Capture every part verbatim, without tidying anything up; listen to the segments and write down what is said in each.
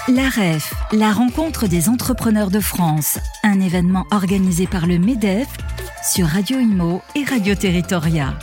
La R E F, la rencontre des entrepreneurs de France, un événement organisé par le MEDEF sur Radio Imo et Radio Territoria.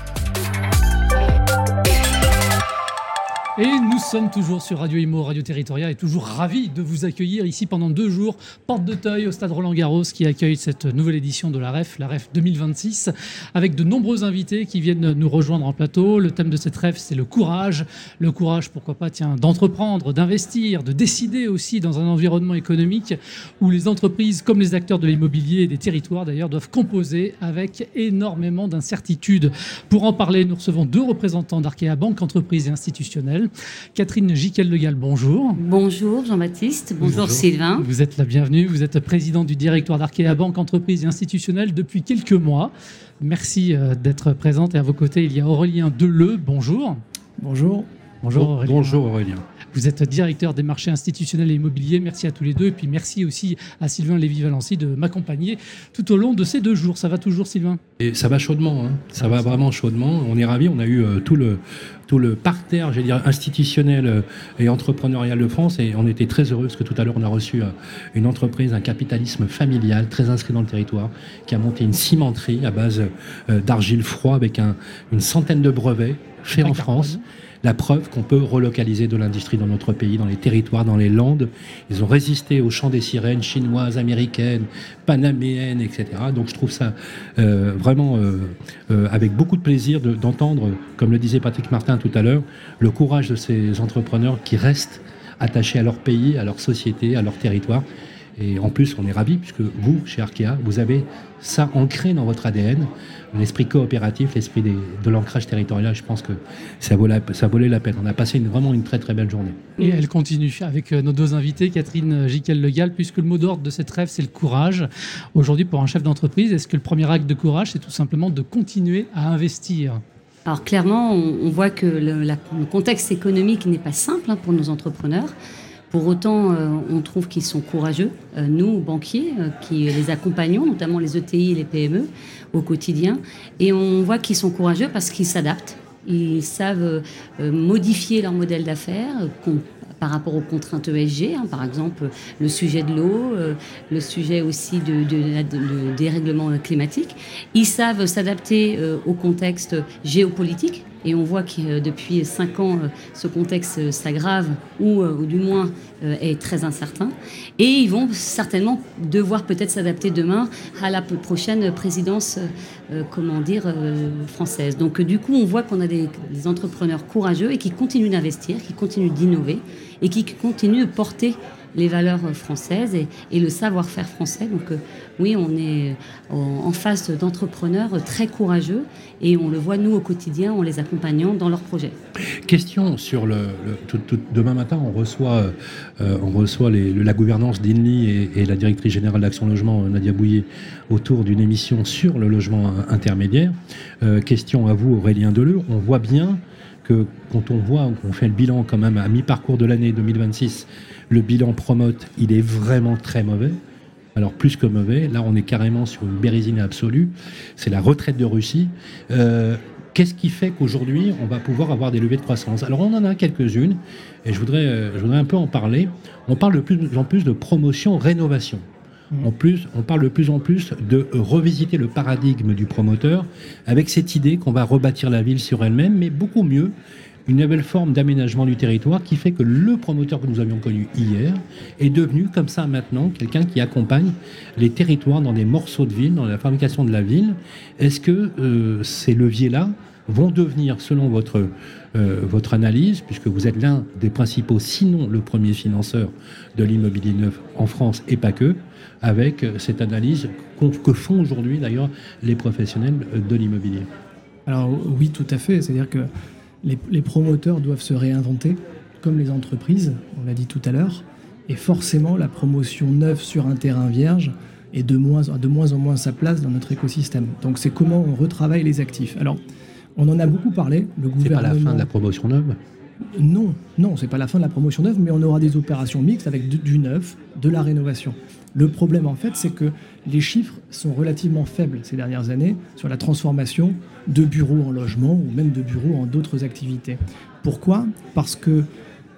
Et nous sommes toujours sur Radio Imo, Radio Territoria, et toujours ravis de vous accueillir ici pendant deux jours, porte d'Auteuil au stade Roland-Garros, qui accueille cette nouvelle édition de la R E F, la R E F deux mille vingt-six, avec de nombreux invités qui viennent nous rejoindre en plateau. Le thème de cette R E F, c'est le courage. Le courage, pourquoi pas, tiens, d'entreprendre, d'investir, de décider aussi dans un environnement économique où les entreprises, comme les acteurs de l'immobilier et des territoires d'ailleurs, doivent composer avec énormément d'incertitudes. Pour en parler, nous recevons deux représentants d'Arkea Banque Entreprises et Institutionnelles. Catherine Jiquel-Legal, bonjour. Bonjour Jean-Baptiste, bonjour, bonjour Sylvain. Vous êtes la bienvenue, vous êtes président du directoire d'Arkea Banque Entreprises et Institutionnelles depuis quelques mois. Merci d'être présente, et à vos côtés, il y a Aurélien Deleu, bonjour. Bonjour. Bonjour Aurélien. Bonjour Aurélien. Vous êtes directeur des marchés institutionnels et immobiliers. Merci à tous les deux. Et puis merci aussi à Sylvain Lévy-Valency de m'accompagner tout au long de ces deux jours. Ça va toujours, Sylvain ? Et ça va chaudement. Hein. Ça va vraiment chaudement. On est ravis. On a eu euh, tout le tout le parterre, j'allais dire, institutionnel euh, et entrepreneurial de France. Et on était très heureux parce que tout à l'heure, on a reçu euh, une entreprise, un capitalisme familial très inscrit dans le territoire, qui a monté une cimenterie à base euh, d'argile froid avec un, une centaine de brevets faits en France. La preuve qu'on peut relocaliser de l'industrie dans notre pays, dans les territoires, dans les Landes. Ils ont résisté au chant des sirènes chinoises, américaines, panaméennes, et cetera. Donc je trouve ça euh, vraiment euh, euh, avec beaucoup de plaisir de, d'entendre, comme le disait Patrick Martin tout à l'heure, le courage de ces entrepreneurs qui restent attachés à leur pays, à leur société, à leur territoire. Et en plus, on est ravis, puisque vous, chez Arkea, vous avez ça ancré dans votre A D N, l'esprit coopératif, l'esprit des, de l'ancrage territorial. Je pense que ça, vaut la, ça valait la peine. On a passé une, vraiment une très très belle journée. Et elle continue avec nos deux invités, Catherine Jiquel-Legal, puisque le mot d'ordre de cette rêve, c'est le courage. Aujourd'hui, pour un chef d'entreprise, est-ce que le premier acte de courage, c'est tout simplement de continuer à investir ? Alors clairement, on, on voit que le, la, le contexte économique n'est pas simple hein, pour nos entrepreneurs. Pour autant, euh, on trouve qu'ils sont courageux, euh, nous, banquiers, euh, qui les accompagnons, notamment les E T I et les P M E, au quotidien. Et on voit qu'ils sont courageux parce qu'ils s'adaptent. Ils savent euh, modifier leur modèle d'affaires euh, par rapport aux contraintes E S G, hein, par exemple le sujet de l'eau, euh, le sujet aussi de, de, de, de dérèglement climatique. Ils savent s'adapter euh, au contexte géopolitique. Et on voit que euh, depuis cinq ans, euh, ce contexte euh, s'aggrave ou, euh, ou du moins euh, est très incertain. Et ils vont certainement devoir peut-être s'adapter demain à la prochaine présidence, euh, comment dire, euh, française. Donc euh, du coup, on voit qu'on a des, des entrepreneurs courageux et qui continuent d'investir, qui continuent d'innover et qui continuent de porter les valeurs françaises et, et le savoir-faire français. Donc euh, oui, on est en, en face d'entrepreneurs très courageux et on le voit, nous, au quotidien, en les accompagnant dans leurs projets. Question sur le... le tout, tout, demain matin, on reçoit, euh, on reçoit les, la gouvernance d'Inly et, et la directrice générale d'Action Logement, Nadia Bouillet, autour d'une émission sur le logement intermédiaire. Euh, question à vous, Aurélien Deleu. On voit bien que quand on voit, qu'on fait le bilan quand même à mi-parcours de l'année deux mille vingt-six, le bilan Promote, il est vraiment très mauvais. Alors plus que mauvais, là on est carrément sur une bérésine absolue. C'est la retraite de Russie. Euh, qu'est-ce qui fait qu'aujourd'hui on va pouvoir avoir des levées de croissance ? Alors on en a quelques-unes, et je voudrais, euh, je voudrais un peu en parler. On parle de plus en plus de promotion-rénovation. En plus, on parle de plus en plus de revisiter le paradigme du promoteur avec cette idée qu'on va rebâtir la ville sur elle-même, mais beaucoup mieux, une nouvelle forme d'aménagement du territoire qui fait que le promoteur que nous avions connu hier est devenu comme ça maintenant quelqu'un qui accompagne les territoires dans des morceaux de ville, dans la fabrication de la ville. Est-ce que euh, ces leviers-là vont devenir, selon votre, euh, votre analyse, puisque vous êtes l'un des principaux, sinon le premier financeur de l'immobilier neuf en France et pas que, avec cette analyse que font aujourd'hui d'ailleurs les professionnels de l'immobilier? Alors oui, tout à fait. C'est-à-dire que les, les promoteurs doivent se réinventer, comme les entreprises, on l'a dit tout à l'heure, et forcément la promotion neuve sur un terrain vierge est de moins, de moins en moins sa place dans notre écosystème. Donc c'est comment on retravaille les actifs. Alors, on en a beaucoup parlé. Le gouvernement... C'est pas la fin de la promotion neuve ? Non, non, c'est pas la fin de la promotion neuve, mais on aura des opérations mixtes avec du, du neuf, de la rénovation. Le problème, en fait, c'est que les chiffres sont relativement faibles ces dernières années sur la transformation de bureaux en logement ou même de bureaux en d'autres activités. Pourquoi ? Parce que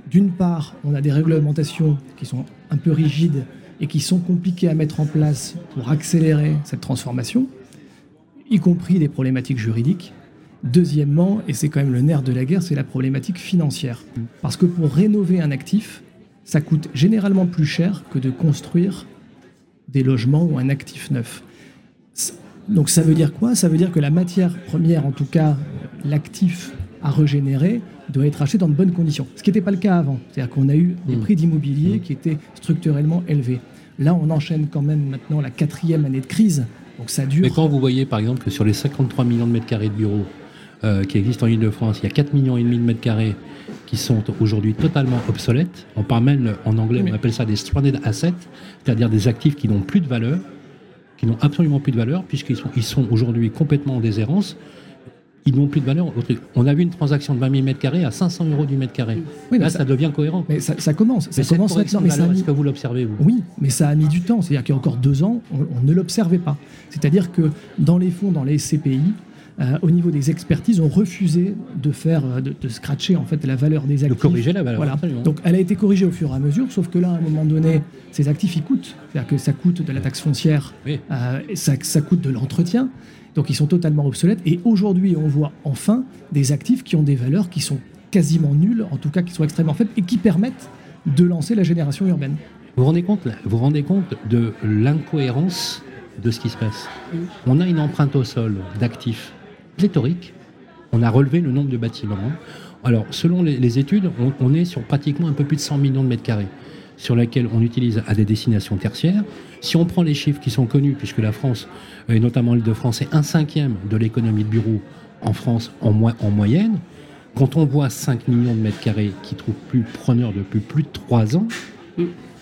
d'une part, on a des réglementations qui sont un peu rigides et qui sont compliquées à mettre en place pour accélérer cette transformation, y compris des problématiques juridiques. Deuxièmement, et c'est quand même le nerf de la guerre, c'est la problématique financière. Parce que pour rénover un actif, ça coûte généralement plus cher que de construire des logements ou un actif neuf. Donc ça veut dire quoi ? Ça veut dire que la matière première, en tout cas l'actif à régénérer, doit être acheté dans de bonnes conditions. Ce qui n'était pas le cas avant. C'est-à-dire qu'on a eu des prix d'immobilier qui étaient structurellement élevés. Là, on enchaîne quand même maintenant la quatrième année de crise. Donc ça dure. Mais quand vous voyez par exemple que sur les cinquante-trois millions de mètres carrés de bureaux euh, qui existent en Ile-de-France, il y a quatre virgule cinq millions de mètres carrés qui sont aujourd'hui totalement obsolètes. On parle même, en anglais, on appelle ça des stranded assets, c'est-à-dire des actifs qui n'ont plus de valeur, qui n'ont absolument plus de valeur, puisqu'ils sont, ils sont aujourd'hui complètement en déshérence. Ils n'ont plus de valeur. On a vu une transaction de vingt mille mètres carrés à cinq cents euros du mètre carré. Oui, Là, ça, ça devient cohérent. Mais ça, ça commence. Ça mais commence maintenant. Mais ça a mis... Est-ce que vous l'observez, vous ? Oui, mais ça a mis du temps. C'est-à-dire qu'il y a encore deux ans, on, on ne l'observait pas. C'est-à-dire que dans les fonds, dans les C P I, euh, au niveau des expertises, on refusait de faire, de, de scratcher en fait la valeur des actifs. De corriger la valeur. Voilà. Absolument. Donc, elle a été corrigée au fur et à mesure, sauf que là, à un moment donné, ces actifs, ils coûtent. C'est-à-dire que ça coûte de la taxe foncière, oui. euh, et ça, ça coûte de l'entretien. Donc ils sont totalement obsolètes. Et aujourd'hui, on voit enfin des actifs qui ont des valeurs qui sont quasiment nulles, en tout cas qui sont extrêmement faibles, et qui permettent de lancer la génération urbaine. Vous vous rendez compte, vous vous rendez compte de l'incohérence de ce qui se passe ? Mmh. On a une empreinte au sol d'actifs pléthoriques. On a relevé le nombre de bâtiments. Alors, selon les, les études, on, on est sur pratiquement un peu plus de cent millions de mètres carrés, sur laquelle on utilise à des destinations tertiaires. Si on prend les chiffres qui sont connus, puisque la France, et notamment l'Île-de-France, est un cinquième de l'économie de bureau en France en, mo- en moyenne, quand on voit cinq millions de mètres carrés qui ne trouvent plus preneur depuis plus de trois ans, mmh.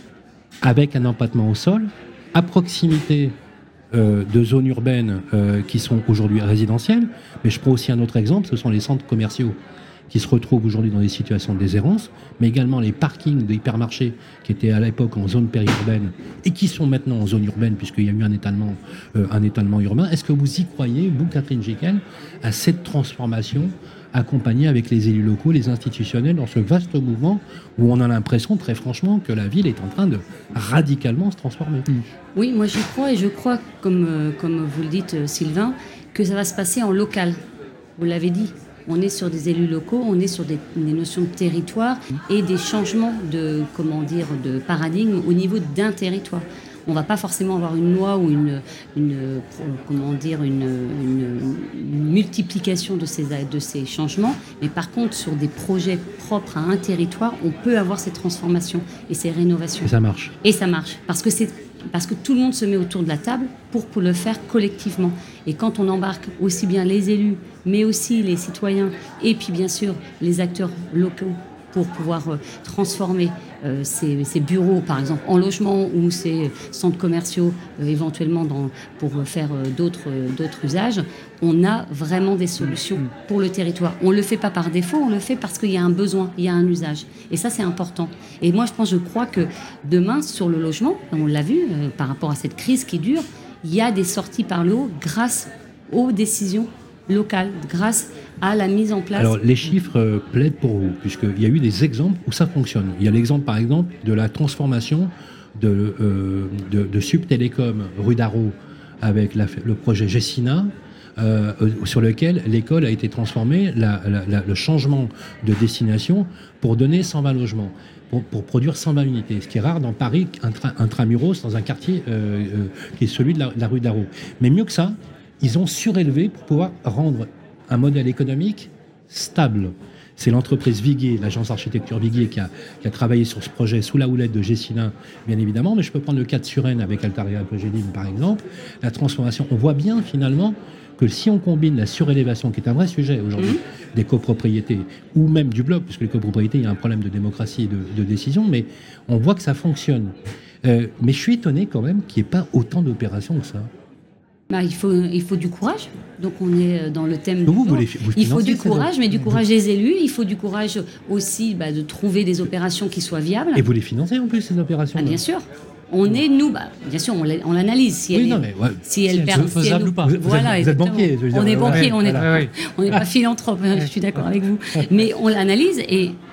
avec un empattement au sol, à proximité euh, de zones urbaines euh, qui sont aujourd'hui résidentielles, mais je prends aussi un autre exemple, ce sont les centres commerciaux qui se retrouvent aujourd'hui dans des situations de déshérence, mais également les parkings de hypermarchés qui étaient à l'époque en zone périurbaine et qui sont maintenant en zone urbaine puisqu'il y a eu un étalement, euh, un étalement urbain. Est-ce que vous y croyez, vous, Catherine Jekyll, à cette transformation accompagnée avec les élus locaux, les institutionnels, dans ce vaste mouvement où on a l'impression, très franchement, que la ville est en train de radicalement se transformer ? Oui, moi j'y crois et je crois, comme, euh, comme vous le dites, Sylvain, que ça va se passer en local. Vous l'avez dit. On est sur des élus locaux, on est sur des, des notions de territoire et des changements de, comment dire, de paradigme au niveau d'un territoire. On ne va pas forcément avoir une loi ou une, une, comment dire, une, une, une multiplication de ces, de ces changements, mais par contre, sur des projets propres à un territoire, on peut avoir ces transformations et ces rénovations. Et ça marche. Et ça marche, parce que c'est Parce que tout le monde se met autour de la table pour, pour le faire collectivement. Et quand on embarque aussi bien les élus, mais aussi les citoyens, et puis bien sûr les acteurs locaux pour pouvoir euh, transformer euh, ces, ces bureaux, par exemple, en logement ou ces centres commerciaux, euh, éventuellement dans, pour faire euh, d'autres, euh, d'autres usages, on a vraiment des solutions pour le territoire. On ne le fait pas par défaut, on le fait parce qu'il y a un besoin, il y a un usage. Et ça, c'est important. Et moi, je pense, je crois que demain, sur le logement, on l'a vu, euh, par rapport à cette crise qui dure, il y a des sorties par le haut grâce aux décisions locales, grâce à la mise en place. Alors, les chiffres euh, plaident pour vous, puisqu'il y a eu des exemples où ça fonctionne. Il y a l'exemple, par exemple, de la transformation de, euh, de, de Subtélécom rue d'Arros avec la, le projet Gessina, euh, sur lequel l'école a été transformée, la, la, la, le changement de destination pour donner cent vingt logements, pour, pour produire cent vingt unités, ce qui est rare dans Paris, intra, intramuros, dans un quartier euh, euh, qui est celui de la, de la rue d'Arros. Mais mieux que ça, ils ont surélevé pour pouvoir rendre un modèle économique stable. C'est l'entreprise Viguier, l'agence architecture Viguier, qui a, qui a travaillé sur ce projet sous la houlette de Gessina, bien évidemment, mais je peux prendre le cas de Suresnes avec Altaria Progéline, par exemple. La transformation, on voit bien finalement que si on combine la surélévation, qui est un vrai sujet aujourd'hui, mmh. des copropriétés, ou même du bloc, puisque les copropriétés, il y a un problème de démocratie et de, de décision, mais on voit que ça fonctionne. Euh, mais je suis étonné quand même qu'il n'y ait pas autant d'opérations que ça. Bah, il faut, il faut du courage. Donc on est dans le thème vous, du vous les, vous Il faut du courage, mais du courage des élus. Il faut du courage aussi bah, de trouver des opérations qui soient viables. Et vous les financez en plus, ces opérations? Ah, bien sûr. On est, nous, bah, bien sûr, on, on l'analyse. Si oui, elle non, est, mais, ouais. si elle si perd, faisable si elle, ou pas. Vous, voilà, vous êtes banquier. Je veux dire, on est banquier, ouais, on n'est voilà. pas, on n'est pas philanthrope. Je suis d'accord avec vous. Mais on l'analyse et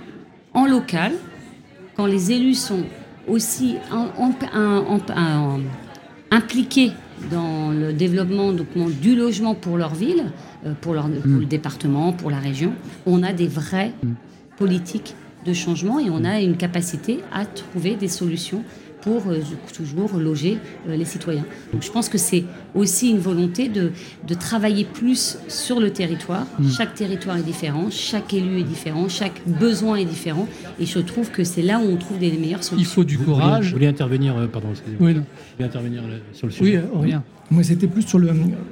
en local, quand les élus sont aussi en, en, en, en, impliqués dans le développement donc, du logement pour leur ville, euh, pour, leur, pour mmh. le département, pour la région, on a des vraies mmh. politiques de changement et on a une capacité à trouver des solutions pour euh, toujours loger euh, les citoyens. Donc je pense que c'est aussi une volonté de, de travailler plus sur le territoire. Mmh. Chaque territoire est différent, chaque élu est différent, chaque besoin est différent et je trouve que c'est là où on trouve des meilleures solutions. Il faut du courage. Vous voulez intervenir, euh, pardon, excusez-moi. Oui, non. Vous voulez intervenir euh, sur le sujet? Oui, euh, rien. Moi, c'était plus sur le...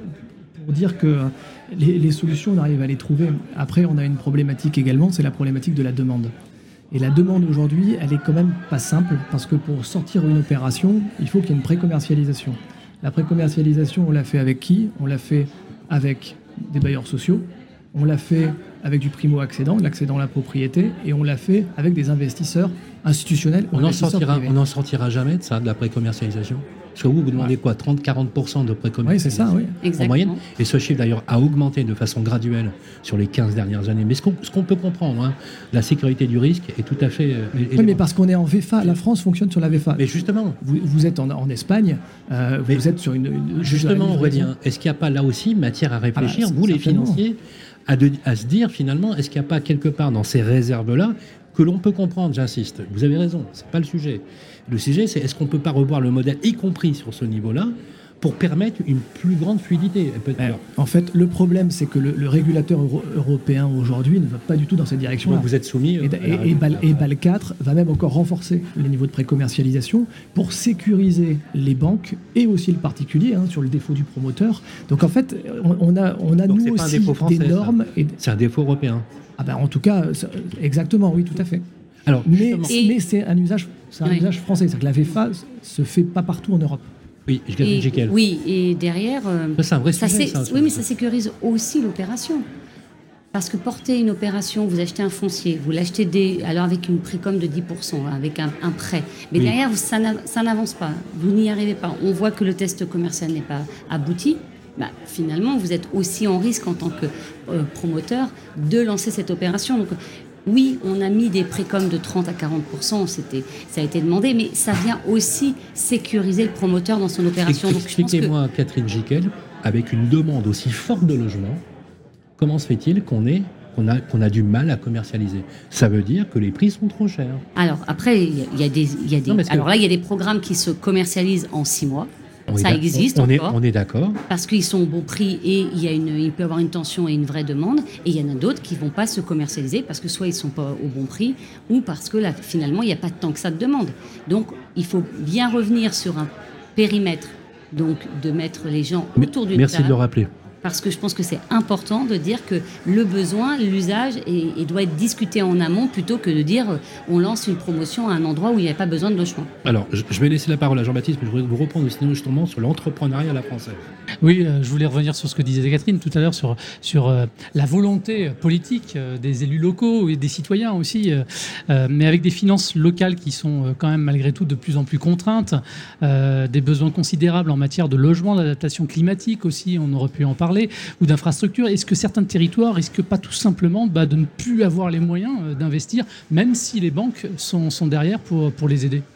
pour dire que les, les solutions, on arrive à les trouver. Après, on a une problématique également, c'est la problématique de la demande. Et la demande aujourd'hui, elle est quand même pas simple, parce que pour sortir une opération, il faut qu'il y ait une pré-commercialisation. La pré-commercialisation, on l'a fait avec qui? On l'a fait avec des bailleurs sociaux, on l'a fait avec du primo-accédant, l'accédant à la propriété, et on l'a fait avec des investisseurs institutionnels. On n'en sortira, on n'en sortira jamais de ça, de la pré-commercialisation? Parce que vous, vous demandez quoi, trente à quarante pour cent de pré-commercialisation? Oui, c'est ça, oui. Exactement. En moyenne. Et ce chiffre, d'ailleurs, a augmenté de façon graduelle sur les quinze dernières années. Mais ce qu'on, ce qu'on peut comprendre, hein, la sécurité du risque est tout à fait... Euh, oui, mais parce qu'on est en V F A. La France fonctionne sur la V F A. Mais justement... Vous, vous êtes en, en Espagne, euh, vous mais êtes sur une... une justement, Aurélien, est-ce qu'il n'y a pas là aussi matière à réfléchir, ah bah, vous les financiers, à, de, à se dire finalement, est-ce qu'il n'y a pas quelque part dans ces réserves-là que l'on peut comprendre, j'insiste, vous avez raison, c'est pas le sujet. Le sujet, c'est est-ce qu'on ne peut pas revoir le modèle, y compris sur ce niveau-là, pour permettre une plus grande fluidité? Ben, en fait, le problème, c'est que le, le régulateur euro, européen aujourd'hui ne va pas du tout dans cette direction-là. Donc vous êtes soumis... Et, et, et, BAL, et BAL quatre va même encore renforcer les niveaux de pré-commercialisation pour sécuriser les banques et aussi le particulier hein, sur le défaut du promoteur. Donc en fait, on, on a, on a nous aussi français, des normes... Et... C'est un défaut européen. Ah ben, en tout cas, exactement, oui, tout à fait. Alors, mais, mais c'est un usage, c'est un oui. usage français. C'est-à-dire que la V F A se fait pas partout en Europe. Oui, je et, oui, et derrière, euh, c'est un vrai ça sujet, ça, oui, mais ça sécurise aussi l'opération. Parce que porter une opération, vous achetez un foncier, vous l'achetez des, alors avec une précomme de dix pour cent, avec un, un prêt. Mais oui. derrière, ça, ça n'avance pas. Vous n'y arrivez pas. On voit que le test commercial n'est pas abouti. Bah, finalement, vous êtes aussi en risque en tant que euh, promoteur de lancer cette opération. Donc, oui, on a mis des précoms de trente à quarante pour cent, c'était, ça a été demandé, mais ça vient aussi sécuriser le promoteur dans son opération. Expliquez-moi, que... Catherine Jiquel, avec une demande aussi forte de logement, comment se fait-il qu'on ait qu'on a, qu'on a du mal à commercialiser? Ça veut dire que les prix sont trop chers. Alors, après, il y, y a des... Y a des non, alors que... là, il y a des programmes qui se commercialisent en six mois. On ça existe on encore. Est, on est d'accord. Parce qu'ils sont au bon prix et il, y a une, il peut y avoir une tension et une vraie demande. Et il y en a d'autres qui ne vont pas se commercialiser parce que soit ils ne sont pas au bon prix ou parce que là, finalement, il n'y a pas tant que ça de demande. Donc, il faut bien revenir sur un périmètre, donc de mettre les gens autour d'une table. Merci de le rappeler. Parce que je pense que c'est important de dire que le besoin, l'usage, est, est doit être discuté en amont plutôt que de dire euh, on lance une promotion à un endroit où il n'y a pas besoin de logement. Alors, je vais laisser la parole à Jean-Baptiste, mais je voudrais vous reprendre justement sur l'entrepreneuriat à la française. Oui, euh, je voulais revenir sur ce que disait Catherine tout à l'heure, sur, sur euh, la volonté politique euh, des élus locaux et des citoyens aussi, euh, euh, mais avec des finances locales qui sont euh, quand même malgré tout de plus en plus contraintes, euh, des besoins considérables en matière de logement, d'adaptation climatique aussi, on aurait pu en parler, ou d'infrastructures. Est-ce que certains territoires risquent pas tout simplement bah, de ne plus avoir les moyens euh, d'investir, même si les banques sont, sont derrière pour, pour les aider?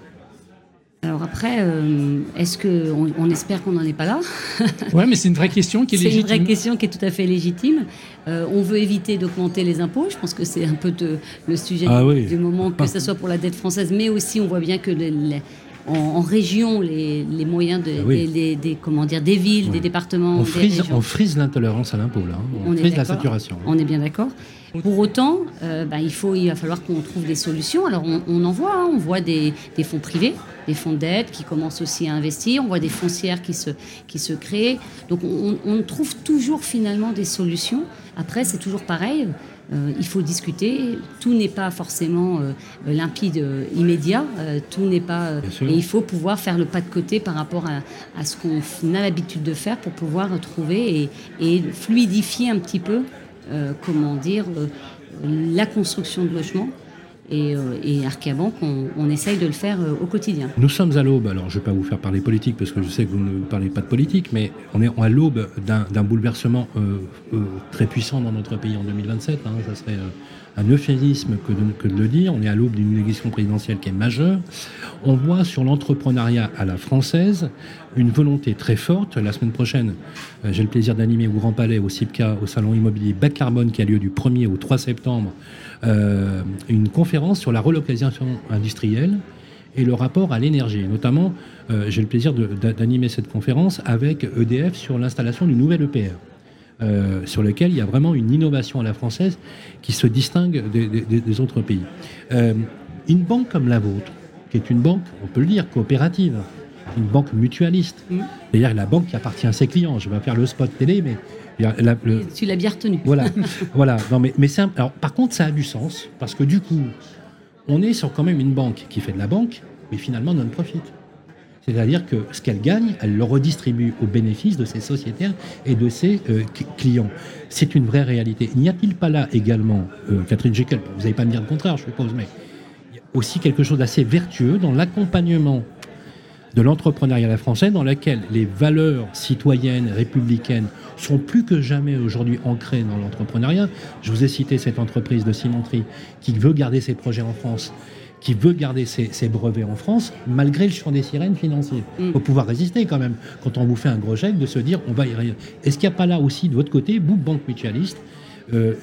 Alors après, euh, est-ce qu'on on espère qu'on n'en est pas là? Oui, mais c'est une vraie question qui est c'est légitime. C'est une vraie question qui est tout à fait légitime. Euh, on veut éviter d'augmenter les impôts. Je pense que c'est un peu de, le sujet ah, du, oui. du moment, que ce soit pour la dette française, mais aussi on voit bien que les, les, en, en région, les, les moyens de, ah, oui. des, des, des, comment dire, des villes, oui. des départements, on frise, des régions. On frise l'intolérance à l'impôt, là. On, on frise la saturation. On est bien d'accord. Pour autant, euh, bah, il, faut, il va falloir qu'on trouve des solutions. Alors, on, on en voit, hein, on voit des, des fonds privés, des fonds de dette qui commencent aussi à investir, on voit des foncières qui se, qui se créent. Donc, on, on trouve toujours finalement des solutions. Après, c'est toujours pareil. Euh, il faut discuter. Tout n'est pas forcément euh, limpide, euh, immédiat. Euh, tout n'est pas. Euh, et il faut pouvoir faire le pas de côté par rapport à, à ce qu'on a l'habitude de faire pour pouvoir trouver et, et fluidifier un petit peu. Euh, comment dire, euh, la construction de logements. Et, euh, et Arkéabank, on, on essaye de le faire euh, au quotidien. Nous sommes à l'aube, alors je ne vais pas vous faire parler politique, parce que je sais que vous ne parlez pas de politique, mais on est à l'aube d'un, d'un bouleversement euh, euh, très puissant dans notre pays en deux mille vingt-sept. Hein, ça serait euh, un euphémisme que de, que de le dire. On est à l'aube d'une élection présidentielle qui est majeure. On voit sur l'entrepreneuriat à la française une volonté très forte. La semaine prochaine, euh, j'ai le plaisir d'animer au Grand Palais, au CIPCA, au Salon immobilier Bas Carbone, qui a lieu du premier au trois septembre, euh, une conférence sur la relocalisation industrielle et le rapport à l'énergie. Notamment, euh, j'ai le plaisir de, d'animer cette conférence avec E D F sur l'installation du nouvel E P R. Euh, sur lequel il y a vraiment une innovation à la française qui se distingue des, des, des autres pays. Euh, une banque comme la vôtre, qui est une banque, on peut le dire, coopérative, une banque mutualiste, mmh. c'est-à-dire la banque qui appartient à ses clients. Je vais pas faire le spot télé, mais... La, le... Tu l'as bien retenu. Voilà, voilà. Non, mais, mais c'est un... Alors, par contre, ça a du sens, parce que du coup, on est sur quand même une banque qui fait de la banque, mais finalement non-profit. C'est-à-dire que ce qu'elle gagne, elle le redistribue au bénéfice de ses sociétaires et de ses euh, clients. C'est une vraie réalité. N'y a-t-il pas là également, euh, Catherine Jekyll, vous n'allez pas me dire le contraire, je suppose, mais il y a aussi quelque chose d'assez vertueux dans l'accompagnement de l'entrepreneuriat à la française, dans lequel les valeurs citoyennes, républicaines, sont plus que jamais aujourd'hui ancrées dans l'entrepreneuriat. Je vous ai cité cette entreprise de cimenterie qui veut garder ses projets en France, qui veut garder ses, ses brevets en France, malgré le chant des sirènes financiers. Il mm. faut pouvoir résister quand même, quand on vous fait un gros chèque, de se dire, on va y arriver. Est-ce qu'il n'y a pas là aussi, de votre côté, vous, banque mutualiste, euh,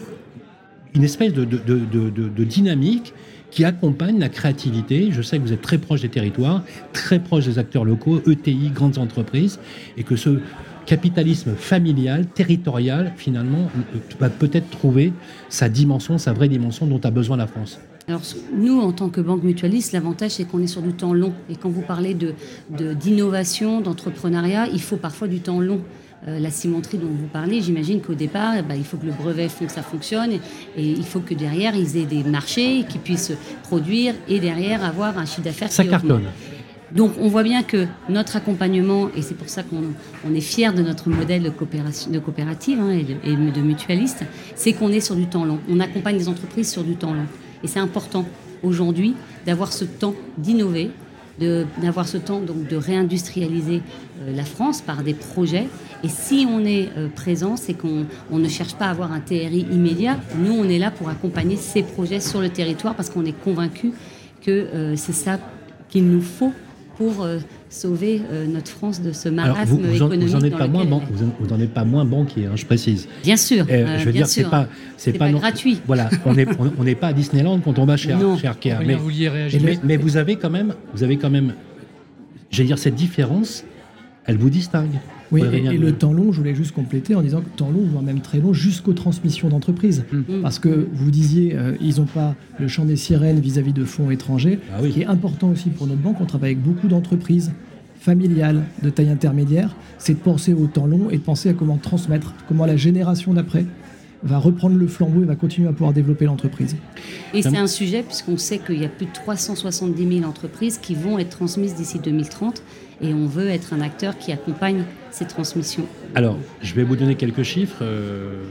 une espèce de, de, de, de, de, de dynamique qui accompagne la créativité? Je sais que vous êtes très proche des territoires, très proche des acteurs locaux, E T I, grandes entreprises, et que ce capitalisme familial, territorial, finalement, va peut-être trouver sa dimension, sa vraie dimension dont a besoin la France. Alors, nous, en tant que banque mutualiste, l'avantage, c'est qu'on est sur du temps long. Et quand vous parlez de, de, d'innovation, d'entrepreneuriat, il faut parfois du temps long. Euh, la cimenterie dont vous parlez, j'imagine qu'au départ, bah, il faut que le brevet font que ça fonctionne. Et, et il faut que derrière, ils aient des marchés qui puissent produire et derrière avoir un chiffre d'affaires ça qui cartonne. Augmente. Donc, on voit bien que notre accompagnement, et c'est pour ça qu'on on est fiers de notre modèle de, coopération, de coopérative hein, et, de, et de mutualiste, c'est qu'on est sur du temps long. On accompagne les entreprises sur du temps long. Et c'est important aujourd'hui d'avoir ce temps d'innover, de, d'avoir ce temps donc, de réindustrialiser euh, la France par des projets. Et si on est euh, présent, c'est qu'on on ne cherche pas à avoir un T R I immédiat. Nous, on est là pour accompagner ces projets sur le territoire parce qu'on est convaincus que euh, c'est ça qu'il nous faut pour euh, sauver euh, notre France de ce marasme Alors vous, vous en, économique. Vous n'en êtes, lequel... en, pas moins banquier, hein, je précise. Bien sûr. Euh, euh, je veux bien dire, sûr. c'est pas, c'est, c'est pas, pas non, gratuit. Voilà, on n'est on, on pas à Disneyland quand on va chez, chez Arkea. Mais, mais, mais, mais vous avez quand même, vous avez quand même, j'allais dire, cette différence, elle vous distingue. Oui, et, et le temps long, je voulais juste compléter en disant que temps long, voire même très long, jusqu'aux transmissions d'entreprises. Mmh. Parce que vous disiez, euh, ils n'ont pas le chant des sirènes vis-à-vis de fonds étrangers, ah oui. qui est important aussi pour notre banque. On travaille avec beaucoup d'entreprises familiales de taille intermédiaire. C'est de penser au temps long et de penser à comment transmettre, comment la génération d'après va reprendre le flambeau et va continuer à pouvoir développer l'entreprise. Et c'est un sujet, puisqu'on sait qu'il y a plus de trois cent soixante-dix mille entreprises qui vont être transmises d'ici deux mille trente. Et on veut être un acteur qui accompagne ces transmissions. Alors, je vais vous donner quelques chiffres euh,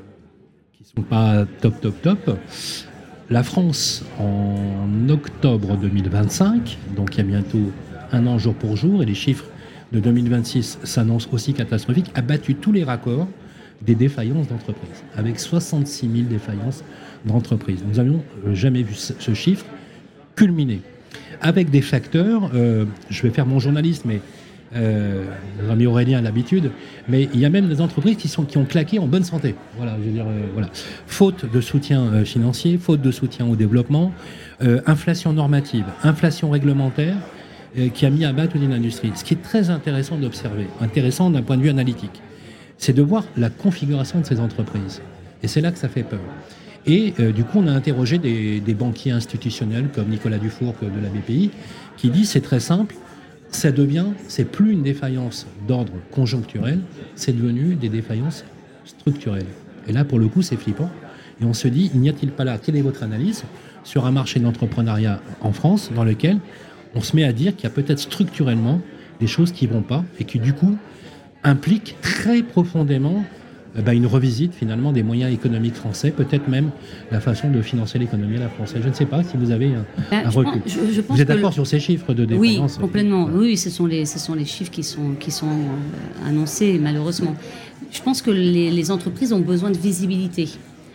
qui ne sont pas top, top, top. La France, en octobre deux mille vingt-cinq, donc il y a bientôt un an jour pour jour, et les chiffres de deux mille vingt-six s'annoncent aussi catastrophiques, a battu tous les raccords des défaillances d'entreprises, avec soixante-six mille défaillances d'entreprises. Nous n'avions jamais vu ce chiffre culminer. Avec des facteurs, euh, je vais faire mon journaliste, mais euh, notre ami Aurélien a l'habitude, mais il y a même des entreprises qui, sont, qui ont claqué en bonne santé. Voilà, je veux dire, euh, voilà. Faute de soutien euh, financier, faute de soutien au développement, euh, inflation normative, inflation réglementaire, euh, qui a mis à bas toute une industrie. Ce qui est très intéressant d'observer, intéressant d'un point de vue analytique, c'est de voir la configuration de ces entreprises. Et c'est là que ça fait peur. Et euh, du coup, on a interrogé des, des banquiers institutionnels comme Nicolas Dufour de la B P I, qui dit c'est très simple, ça devient, c'est plus une défaillance d'ordre conjoncturel, c'est devenu des défaillances structurelles. Et là, pour le coup, c'est flippant. Et on se dit, n'y a-t-il pas là, quelle est votre analyse sur un marché d'entrepreneuriat en France dans lequel on se met à dire qu'il y a peut-être structurellement des choses qui ne vont pas et qui, du coup, impliquent très profondément Bah, une revisite finalement des moyens économiques français, peut-être même la façon de financer l'économie à la française. Je ne sais pas si vous avez un, bah, un recul. Pense, je, je pense vous êtes d'accord le... sur ces chiffres de défaillance? Oui, complètement. Oui, ce sont les, ce sont les chiffres qui sont, qui sont euh, annoncés malheureusement. Je pense que les, les entreprises ont besoin de visibilité.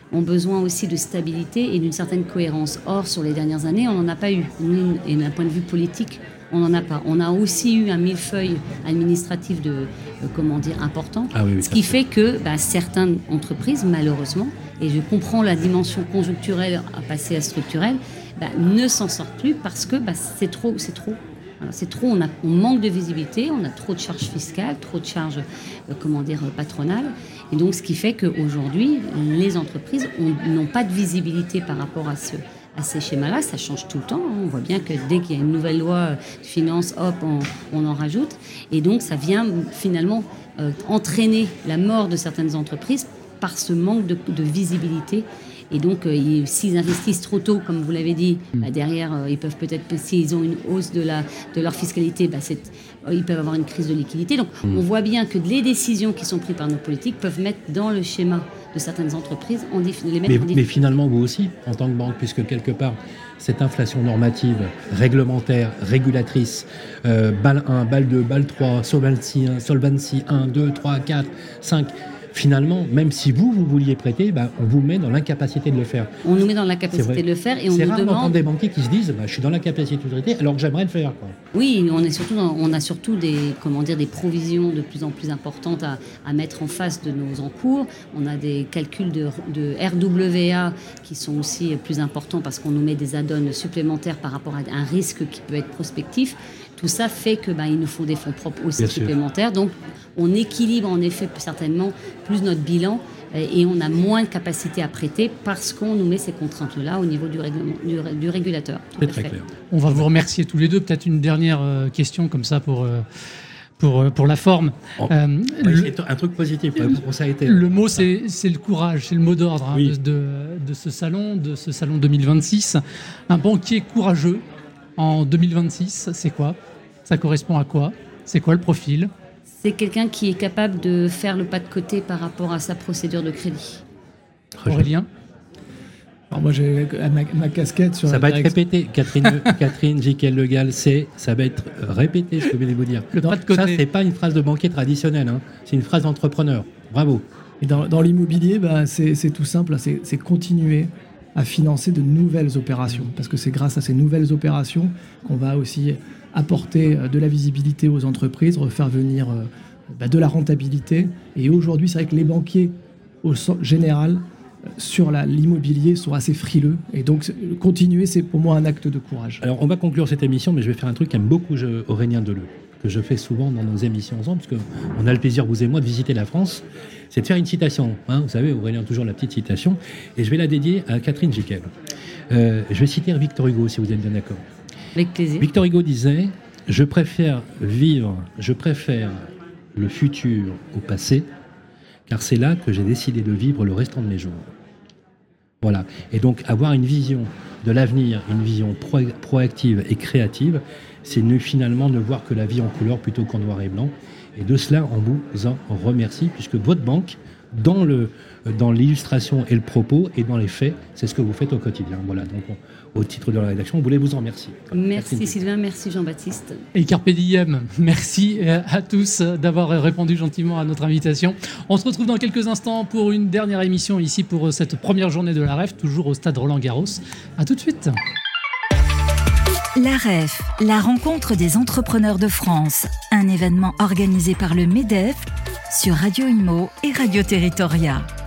ont besoin aussi de stabilité et d'une certaine cohérence. Or, sur les dernières années, on n'en a pas eu. Nous, et d'un point de vue politique, on n'en a pas. On a aussi eu un millefeuille administratif de, euh, comment dire, important, ah oui, oui, ce qui fait que bah, certaines entreprises, malheureusement, et je comprends la dimension conjoncturelle à passer à structurelle, bah, ne s'en sortent plus parce que bah, c'est trop, c'est trop. Alors, c'est trop, on, a, on manque de visibilité, on a trop de charges fiscales, trop de charges, euh, comment dire, patronales. Et donc, ce qui fait qu'aujourd'hui, les entreprises ont, n'ont pas de visibilité par rapport à, ce, à ces schémas-là. Ça change tout le temps. Hein. On voit bien que dès qu'il y a une nouvelle loi de finances, hop, on, on en rajoute. Et donc, ça vient finalement euh, entraîner la mort de certaines entreprises par ce manque de, de visibilité. Et donc, euh, ils, s'ils investissent trop tôt, comme vous l'avez dit, mmh. bah, derrière, euh, ils peuvent peut-être, s'ils ont une hausse de, la, de leur fiscalité, bah, c'est, euh, ils peuvent avoir une crise de liquidité. Donc, mmh. on voit bien que les décisions qui sont prises par nos politiques peuvent mettre dans le schéma de certaines entreprises, en dif- les mettre mais, en difficulté. Mais finalement, vous aussi, en tant que banque, puisque quelque part, cette inflation normative, réglementaire, régulatrice, euh, balle un, balle deux, balle trois, solvency un, solvency un, deux, trois, quatre, cinq... Finalement, même si vous, vous vouliez prêter, bah, on vous met dans l'incapacité de le faire. On nous met dans l'incapacité de le faire et on c'est nous rare demande... d'entendre des banquiers qui se disent bah, « je suis dans l'incapacité de prêter alors que j'aimerais le faire ». Oui, on, est surtout dans, on a surtout des, comment dire, des provisions de plus en plus importantes à, à mettre en face de nos encours. On a des calculs de, de R W A qui sont aussi plus importants parce qu'on nous met des add-ons supplémentaires par rapport à un risque qui peut être prospectif. Tout ça fait que bah, il nous faut des fonds propres aussi Bien supplémentaires. Sûr. Donc, on équilibre en effet certainement plus notre bilan et on a moins de capacité à prêter parce qu'on nous met ces contraintes-là au niveau du, règlement, du, du régulateur. C'est très clair. On va vous remercier tous les deux. Peut-être une dernière euh, question comme ça pour... Euh Pour, pour la forme. Oh, euh, le, c'est un truc positif. Pour ça a été, le mot, c'est, c'est le courage, c'est le mot d'ordre hein, oui. de, de, de ce salon, de ce salon deux mille vingt-six. Un banquier courageux en deux mille vingt-six, c'est quoi ? Ça correspond à quoi ? C'est quoi le profil ? C'est quelqu'un qui est capable de faire le pas de côté par rapport à sa procédure de crédit. Aurélien ? Alors moi, j'ai ma, ma casquette sur... Ça va direct... être répété. Catherine, Catherine Jiquel-Legal, c'est, ça va être répété, ce que je vais vous dire. Le pas de côté. Ça, c'est pas une phrase de banquier traditionnelle, hein. C'est une phrase d'entrepreneur. Bravo. Et dans, dans l'immobilier, bah, c'est, c'est tout simple, c'est, c'est continuer à financer de nouvelles opérations. Parce que c'est grâce à ces nouvelles opérations qu'on va aussi apporter de la visibilité aux entreprises, refaire venir bah, de la rentabilité. Et aujourd'hui, c'est vrai que les banquiers, au général, sur la, l'immobilier sont assez frileux. Et donc, continuer, c'est pour moi un acte de courage. Alors, on va conclure cette émission, mais je vais faire un truc qu'aime beaucoup je, Aurélien Deleu, que je fais souvent dans nos émissions ensemble, parce qu'on a le plaisir, vous et moi, de visiter la France. C'est de faire une citation. Hein, vous savez, Aurélien, toujours la petite citation. Et je vais la dédier à Catherine Jiquel. Euh, je vais citer Victor Hugo, si vous êtes bien d'accord. Avec plaisir. Victor Hugo disait « Je préfère vivre, je préfère le futur au passé, car c'est là que j'ai décidé de vivre le restant de mes jours. » Voilà. Et donc, avoir une vision de l'avenir, une vision pro- proactive et créative, c'est ne, finalement ne voir que la vie en couleur plutôt qu'en noir et blanc. Et de cela, on vous en remercie, puisque votre banque, dans, le, dans l'illustration et le propos, et dans les faits, c'est ce que vous faites au quotidien. Voilà, donc on, au titre de la rédaction, on voulait vous en remercier. Merci Catherine. Sylvain, merci Jean-Baptiste. Et Carpe Diem, merci à tous d'avoir répondu gentiment à notre invitation. On se retrouve dans quelques instants pour une dernière émission ici pour cette première journée de la R E F, toujours au stade Roland-Garros. À tout de suite. La R E F, la rencontre des entrepreneurs de France, un événement organisé par le MEDEF sur Radio Imo et Radio Territoria.